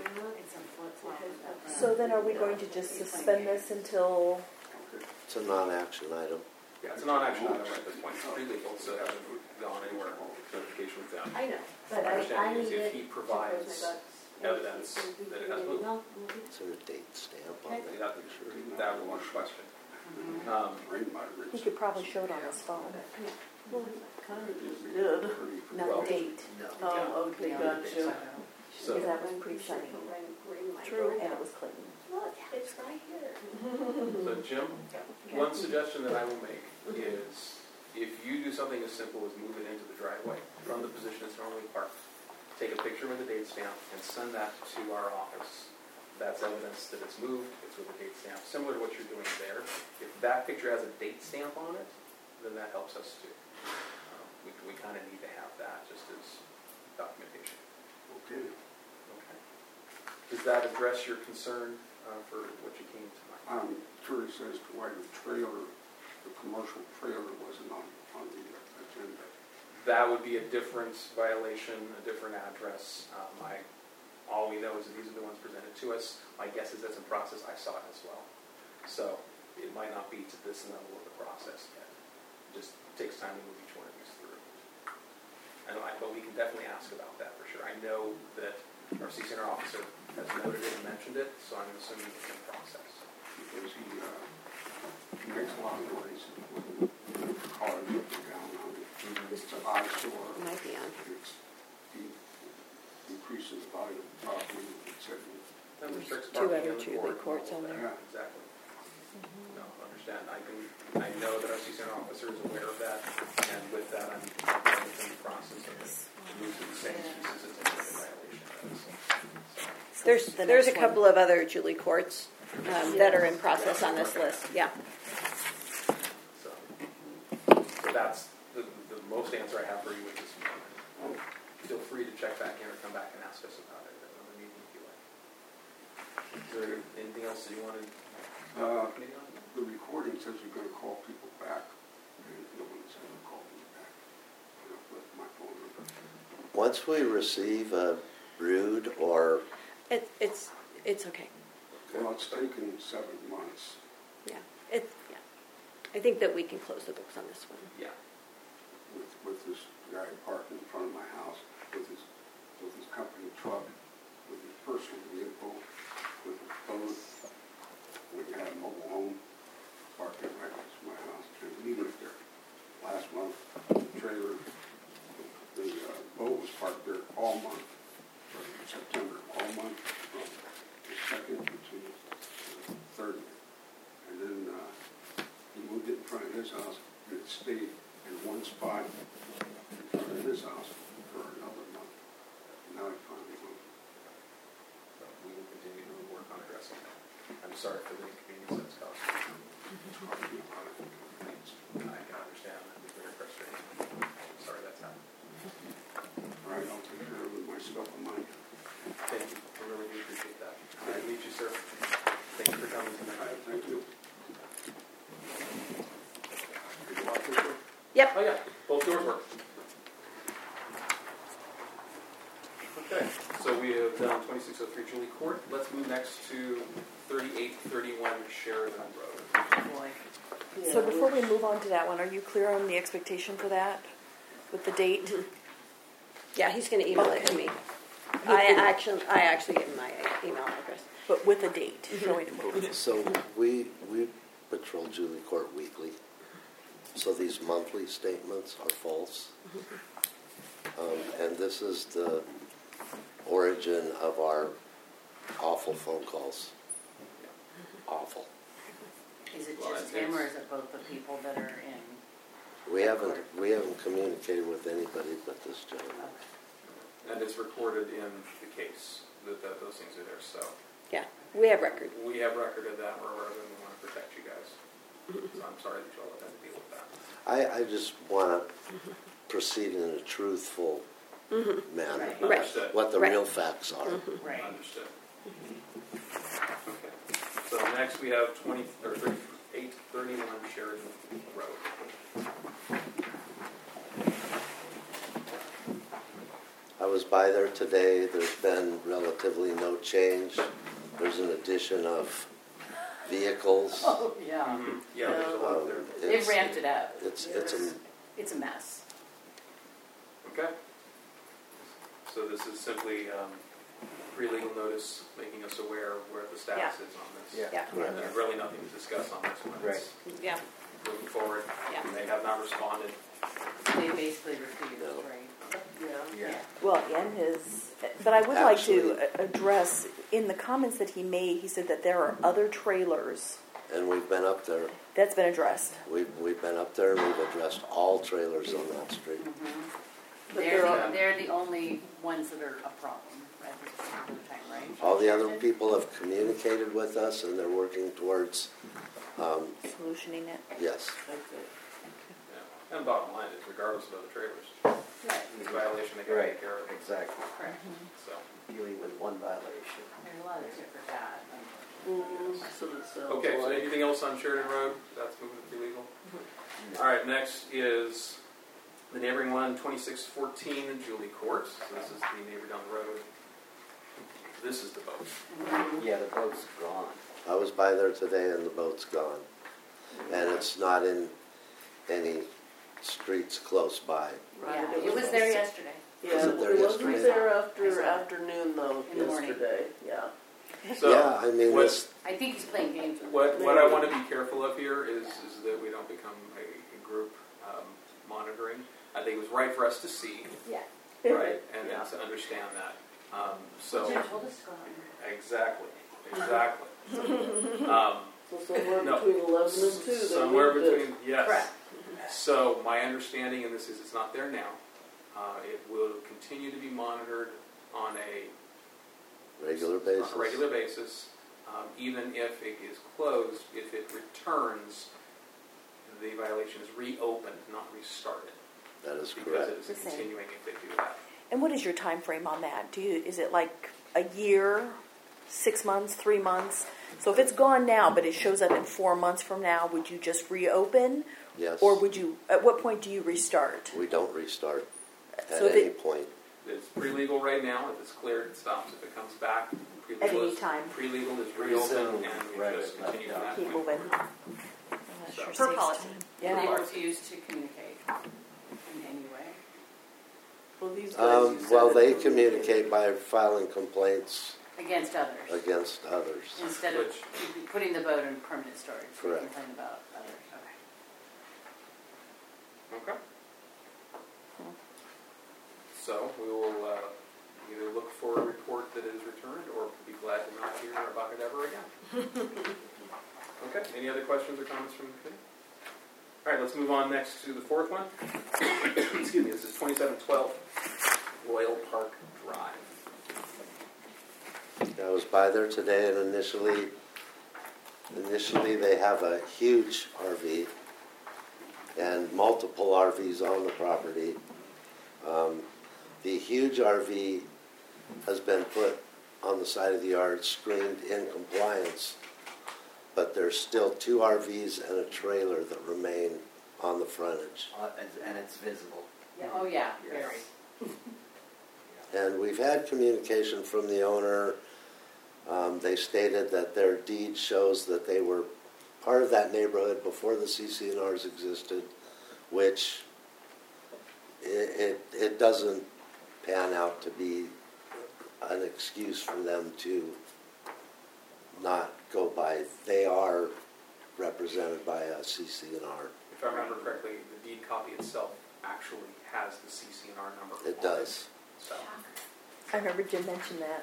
So then are we going to just suspend this until, It's a non-action item. yeah, it's a non-action item at this point. It's illegal, so it hasn't gone anywhere. Notification with them. I know, My but I understanding is need if it he to provides close my books. evidence that it has moved. Is there a date stamp on it? That was one question. Read my he wrist. could probably show it on his phone. Kind of just did. Not Well, the date, Oh, okay, gotcha. So, because that was pre-sunny. True. And it was clean. Look, it's right here. so Jim, one suggestion that I will make is if you do something as simple as move it into the driveway from the position it's normally parked, take a picture with a date stamp and send that to our office. That's evidence that it's moved, it's with a date stamp, similar to what you're doing there. If that picture has a date stamp on it, then that helps us too. We kind of need to have that just as documentation. Okay. Okay. Does that address your concern for what you came tonight? I'm curious as to why the commercial trailer wasn't on the agenda. That would be a different violation, a different address. All we know is that these are the ones presented to us. My guess is that's in process. I saw it as well. So it might not be to this level of the process yet. It just takes time to move each one of these through. But we can definitely ask about that for sure. I know that our CCNR officer has noted it and mentioned it, so I'm assuming it's in process. Because he makes a lot of noise when the cars up and down on it. It's an eyesore. It might be on here. He increases the value of the property, etc. That restricts Two parking other in the Julie court courts and all on that. there. Exactly. No, understand. I know that our CCNR officer is aware of that, and with that, I'm in the process of moving the same pieces as any other violation. There's a couple of other Julie courts that are in process on this list. Yeah. So that's the most answer I have for you at this moment. Feel free to check back in or come back and ask us about it at another meeting. there anything else that you wanted to Uh, committee on? The recording says you're gonna call people back, and no one's gonna call me back. And I've left my phone number. Once we receive a brood or, It's okay. Well, it's taken 7 months. Yeah. Yeah. I think that we can close the books on this one. Yeah. With this guy parked in front of my house, with his company truck, with his personal vehicle, with his boat. We had a mobile home parked right next to my house, and we lived there. Last month, the trailer, the boat was parked there all month, from September, all month, from the 2nd to the 30th. And then he moved it in front of his house, and it stayed in one spot in front of his house for another month. And now he finally moved. We will continue to work on addressing that. I'm sorry for the inconvenience that's caused. It's hard to be a lot of complaints. I can understand that. It's very frustrating. I'm sorry that's happened. All right, I'll take care of it myself and mine. Thank you. I really do appreciate that. All right, meet you, sir. Thank you for coming All tonight. right, thank you. Did you lock this door? Yep. Oh, yeah. Both doors work. Okay. So we have done 2603 Julie Court. Let's move next to 3831 Sheridan Road. Boy. So before we move on to that one, are you clear on the expectation for that with the date? Yeah, he's going to email it to me. I actually gave him my email address. But with a date showing it moved. so we patrol Julie Court weekly. So these monthly statements are false. And this is the origin of our awful phone calls. Awful. Is it Well, just it's- him or is it both the people that are in? We haven't communicated with anybody but this gentleman. And it's recorded in the case that those things are there. So Yeah, we have record. we have record of that. We're aware of it and we want to protect you guys. So I'm sorry that you all have to deal with that. I just want to proceed in a truthful manner. Right. Understood. What the Right. real facts are. Right. Understood. Okay. So next we have 3831 Sheridan Road. I was by there today. There's been relatively no change. There's an addition of vehicles. Oh, yeah. Mm-hmm. Yeah, there's a lot there. They've ramped it up. It's It's a mess. Okay. So this is simply pre-legal notice, making us aware of where the status is on this. Yeah. Right. There's really nothing to discuss on this one. It's Yeah. moving forward. Yeah. They have not responded. They basically refused, No. right? Yeah. Well, and but I would like to Actually- address, in the comments that he made, he said that there are other trailers. and we've been up there. That's been addressed. We've been up there and we've addressed all trailers on that street. But They're the only ones that are a problem at this particular time, right? All the other people have communicated with us and they're working towards, Solutioning it. yes. Yeah. And bottom line is, regardless of other trailers, Right. it's a violation they got to Right, take care of. exactly. Correct. So, Dealing with one violation. There's a lot of tip for that. So it sounds okay, so like anything else on Sheridan Road? That's moving to illegal. All right, next is the neighboring one, 2614 Julie Court. So this is the neighbor down the road. This is the boat. Yeah, the boat's gone. I was by there today and the boat's gone. And it's not in any streets close by. Yeah, it was there yesterday. Yeah, Was it there it wasn't yesterday? there I after saw it. afternoon though, In the morning. yesterday, yeah. So Yeah, I mean, what, this, I think he's playing games with what I want to be careful of here is that we don't become a group monitoring. I think it was right for us to see, Yeah. right, and Yeah. to understand that. So Jim told us to go on. exactly. So, So somewhere No. between 11 and 2. they somewhere moved it. between, yes. Correct. So my understanding in this is it's not there now. It will continue to be monitored on a regular basis. regular basis. Even if it is closed, if it returns, the violation is reopened, not restarted. That is Because correct. it is The same. continuing if they do that. And what is your time frame on that? Is it like a year? 6 months, 3 months. So if it's gone now, but it shows up in 4 months from now, would you just reopen? Yes. Or would you, at what point do you restart? We don't restart at So if any it- point. It's pre-legal right now. If it's cleared, it stops. If it comes back, At any time. Pre-legal is Resume, reopened, and we right, just continue from that Keep point moving. forward. That So- sure Per saves policy. time. They Yeah. refuse to communicate in any way. Well, these guys, you said Well, it they took- communicate by filing complaints Against others. against others. Instead of putting the boat in permanent storage. We Correct. complain about others. Okay. Okay. So we will either look for a report that is returned, or be glad to not hear about it ever again. Okay. Any other questions or comments from the committee? All right. Let's move on next to the fourth one. Excuse me. This is 2712 Royal Park Drive. I was by there today, and initially they have a huge RV and multiple RVs on the property. The huge RV has been put on the side of the yard, screened in compliance, but there's still 2 RVs and a trailer that remain on the frontage. And it's visible. Oh, yeah, Yes. very. And we've had communication from the owner. They stated that their deed shows that they were part of that neighborhood before the CCNRs existed, which it doesn't pan out to be an excuse for them to not go by. They are represented by a CCNR. If I remember correctly, the deed copy itself actually has the CCNR number. It does. So, I remember Jim mentioned that.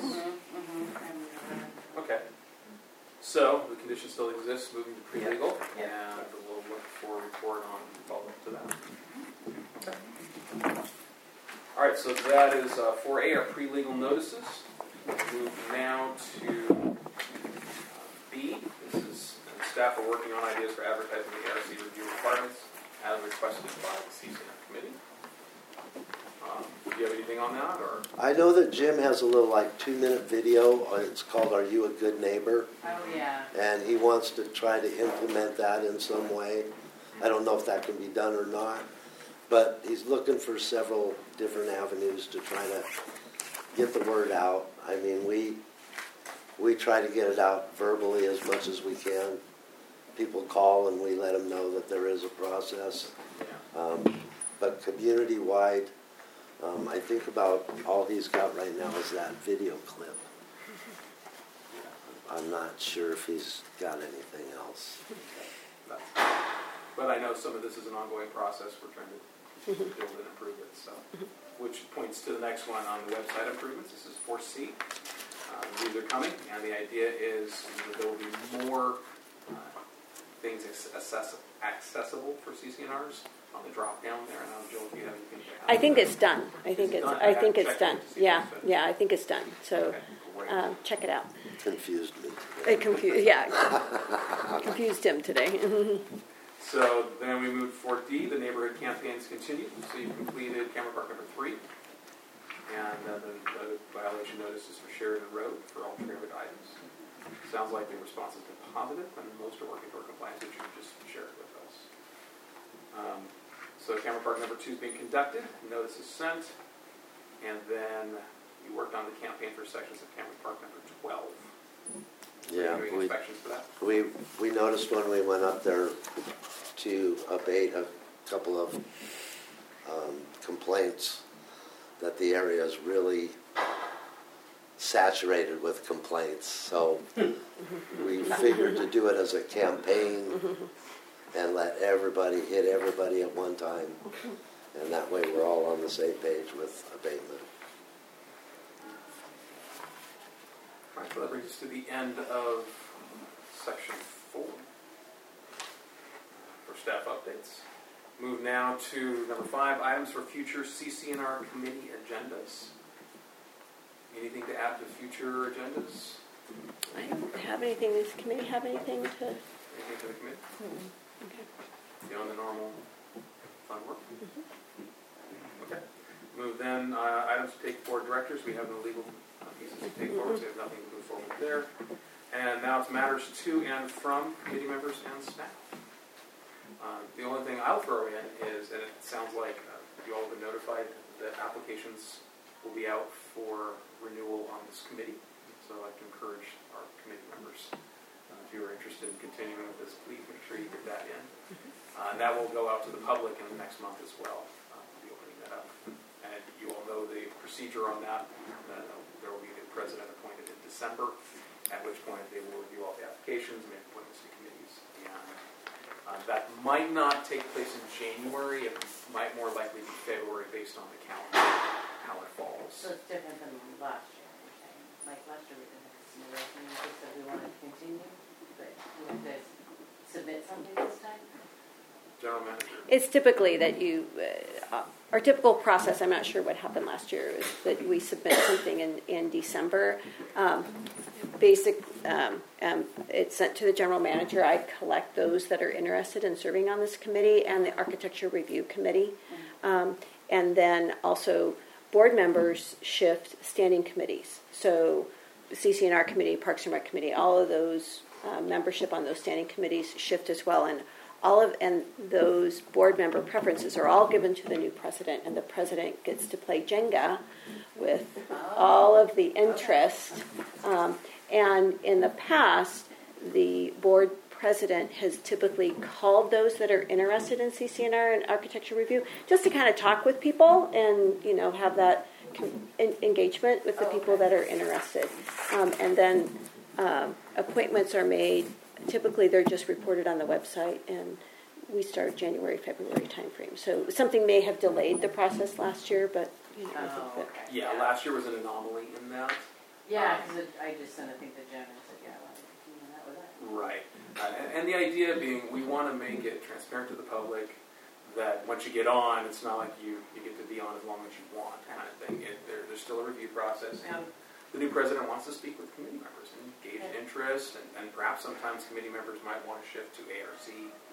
okay. So the condition still exists, moving to pre-legal, Yep. and we'll look for a report on follow-up to that. Okay. All right, so that is 4A, our pre-legal notices. We'll move now to B. This is, staff are working on ideas for advertising the ARC review requirements as requested by the CCNR committee. Do you have anything on that, or? I know that Jim has a little 2-minute video. It's called "Are You a Good Neighbor?" Oh, yeah. And he wants to try to implement that in some way. I don't know if that can be done or not, but he's looking for several different avenues to try to get the word out. I mean, we try to get it out verbally as much as we can. People call and we let them know that there is a process. But community-wide, I think about all he's got right now is that video clip. I'm not sure if he's got anything else. But I know some of this is an ongoing process. We're trying to build and improve it. So, which points to the next one on the website improvements. This is 4C. These are coming, and the idea is that there will be more things accessible for CCNRs on the drop down there. And I don't know, Jill, if you have anything to add. I think it's done. I think it's done. Yeah, Okay, yeah, I think it's done. So great. check it out. Confused me. It confused him today. So then we moved 4D, the neighborhood campaigns continue. So you've completed camera park number 3. And the violation notices for Sheridan Road for all trailer items. Sounds like the response has been positive, and most are working toward compliance, which you just shared with us. So camera park number 2 is being conducted, notice is sent, and then you worked on the campaign for sections of camera park number 12. Yeah, Are you doing inspections for that? we noticed when we went up there to abate a couple of complaints that the area is really saturated with complaints. So we figured to do it as a campaign and let everybody hit everybody at one time. And that way we're all on the same page with abatement. All right, so that brings us to the end of section 4 for staff updates. Move now to number 5, items for future CCNR committee agendas. Anything to add to future agendas? I don't have anything. Does the committee have anything to? Anything to the committee? Okay. Beyond the normal fun work? Okay. Move then, items to take forward directors. We have no legal pieces to take forward, so we have nothing to move forward there. And now it's matters to and from committee members and staff. The only thing I'll throw in is, and it sounds like you all have been notified that applications will be out for renewal on this committee. So I'd encourage our committee members, if you are interested in continuing with this, please make sure you get that in. And that will go out to the public in the next month as well. We'll be opening that up. And you all know the procedure on that. There will be the president appointed in December, at which point they will review all the applications, make appointments to committees. And that might not take place in January. It might more likely be February based on the calendar, how it falls. So it's different than last year, you're saying. Like last year we didn't have to submit anything, we just said we wanted to continue, but we have to submit something this time? General Manager. It's typically that our typical process, I'm not sure what happened last year, is that we submit something in December. It's sent to the general manager. I collect those that are interested in serving on this committee and the architecture review committee. And then also board members shift standing committees. So CC&R committee, Parks and Rec committee, all of those membership on those standing committees shift as well. And those board member preferences are all given to the new president, and the president gets to play Jenga with all of the interest. And in the past, the board president has typically called those that are interested in CC&R and architecture review just to kind of talk with people and have that engagement with the people that are interested. And then appointments are made. Typically, they're just reported on the website, and we start January, February timeframe. So something may have delayed the process last year, but I think that. Yeah, last year was an anomaly in that. Yeah, because I just sent, I think, the gem and said, yeah, I want to continue that with that. Right. And the idea being we want to make it transparent to the public that once you get on, it's not like you get to be on as long as you want kind of thing. There's still a review process. And the new president wants to speak with committee members and gauge interest, and perhaps sometimes committee members might want to shift to ARC.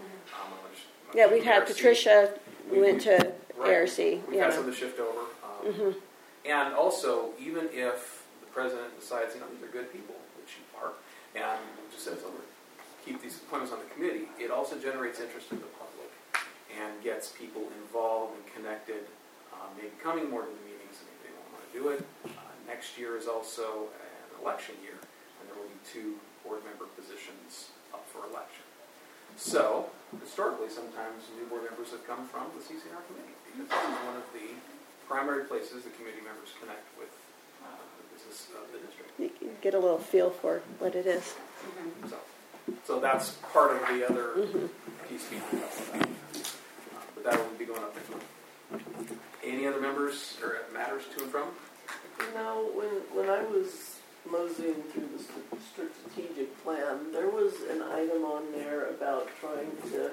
We've had Patricia went to ARC. We've had some to shift over. And also, even if the president decides, these are good people, which you are, and just says, keep these appointments on the committee, it also generates interest in the public and gets people involved and connected, maybe coming more to the meetings and maybe they won't want to do it. Next year is also an election year, and there will be 2 board member positions up for election. So, historically, sometimes new board members have come from the CC&R committee, because this is one of the primary places the committee members connect with the business of the district. You can get a little feel for what it is. So that's part of the other piece behind that. But that will be going up next month. Any other members or matters to and from? When I was moseying through the strategic plan, there was an item on there about trying to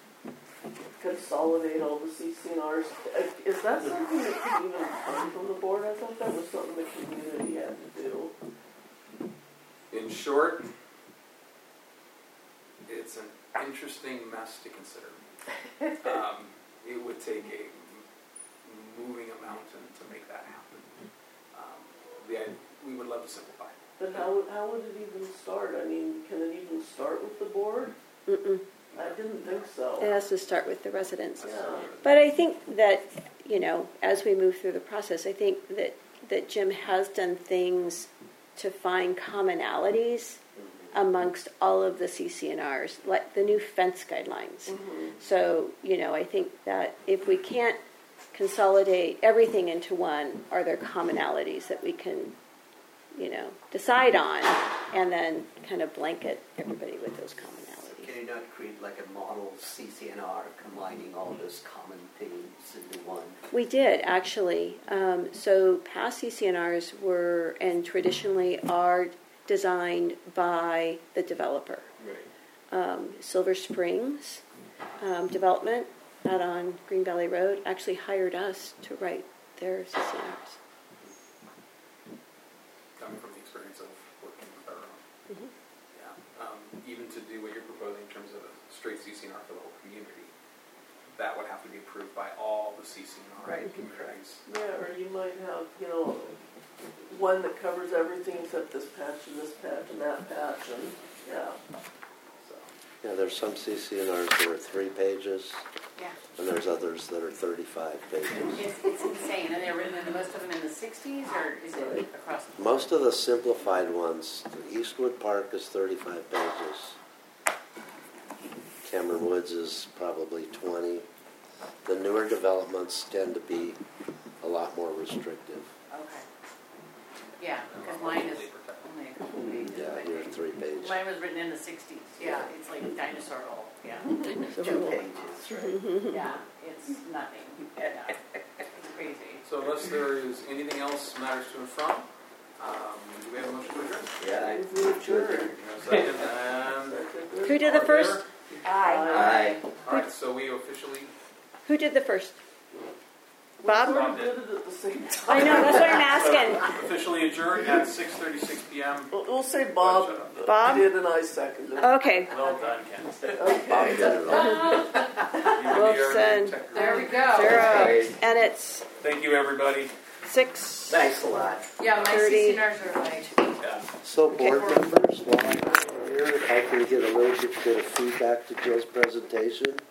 consolidate all the CC&Rs. Is that something that could even come from the board? I thought that was something the community had to do. In short, it's an interesting mess to consider. It would take a moving a mountain to make that happen. We would love to simplify. But how would it even start? I mean, can it even start with the board? I didn't think so. It has to start with the residents. Yeah. But I think that, as we move through the process, I think that Jim has done things to find commonalities amongst all of the CC&Rs, like the new fence guidelines. So, I think that if we can't consolidate everything into one, are there commonalities that we can, decide on, and then kind of blanket everybody with those commonalities? Can you not create like a model CC&R combining all those common things into one? We did, actually. So past CC&Rs were, and traditionally are, designed by the developer. Right. Silver Springs Development out on Green Valley Road actually hired us to write their CC&Rs. Coming from the experience of working with our own. Even to do what you're proposing in terms of a straight CC&R for the whole community, that would have to be approved by all the CC&R communities. Yeah, or you might have, one that covers everything except this patch and that patch, and yeah. So, Yeah, there's some CCNRs that are 3 pages, Yeah. and there's others that are 35 pages. It's insane, and they're written in most of them in the 60s, or is it across the board? Most of the simplified ones, Eastwood Park is 35 pages. Cameron Woods is probably 20. The newer developments tend to be a lot more restrictive. Okay. Yeah, because mine is only a couple pages. Yeah, but you're 3 pages. Mine was written in the 60s. Yeah, it's like dinosaur-old. Yeah. 2 pages, right? Yeah, it's nothing. Yeah. It's crazy. so unless there is anything else matters to and from, do we have a motion to adjourn? Yeah. Second, and Who did the first? Aye. all right, so we officially. Who did the first? We Bob? sort of did it at the same time. I know, that's what I'm asking. Officially adjourned at 6:36 p.m. We'll say Bob, Bob? did and I seconded. Okay. Well done, Ken. Bob Okay. did it all. Wilson. There we go. 0. Great. And it's Thank you, everybody. 6. Thanks a lot. Yeah, my 30. CCNRs are like... Yeah. So board members, while I'm here, if I can get a little bit of feedback to Jill's presentation.